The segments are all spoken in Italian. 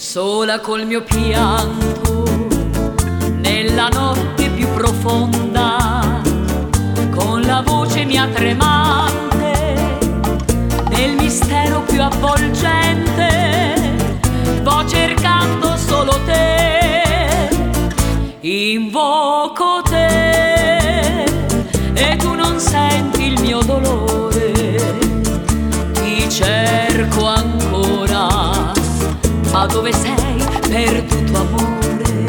sola col mio pianto, nella notte più profonda, con la voce mia tremante, nel mistero più avvolgente, vo cercando solo te, invoco te, e tu non senti il mio dolore, ti cerco ancora, ma dove sei, perduto amore?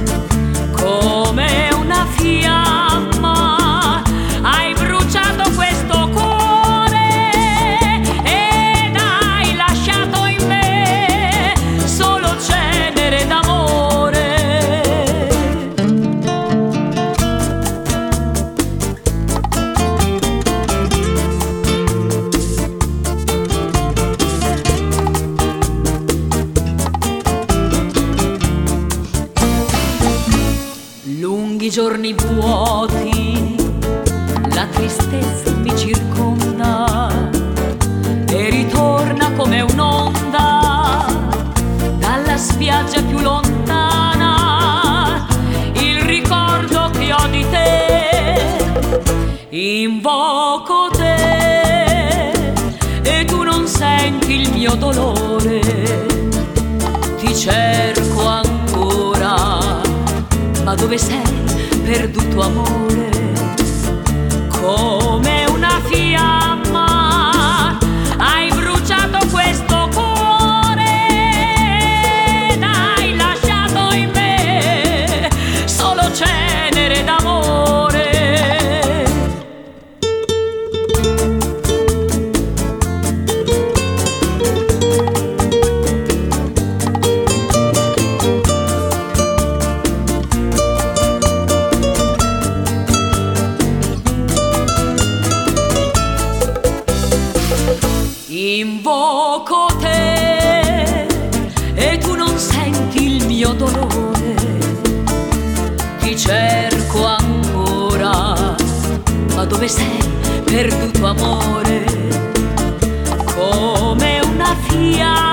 Come una fiamma hai bruciato questo cuore ed hai lasciato in me solo cenere d'amore. Lunghi giorni vuoti, la tristezza mi circonda e ritorna come un'onda dalla spiaggia più lontana, il ricordo che ho di te, invoco te e tu non senti il mio dolore, ti cerco ancora, ma dove sei, perduto amore? Come una fiamma hai bruciato questo cuore ed hai lasciato in me solo cenere d'amore. Invoco te e tu non senti il mio dolore, ti cerco ancora, ma dove sei, perduto amore? Come una fiamma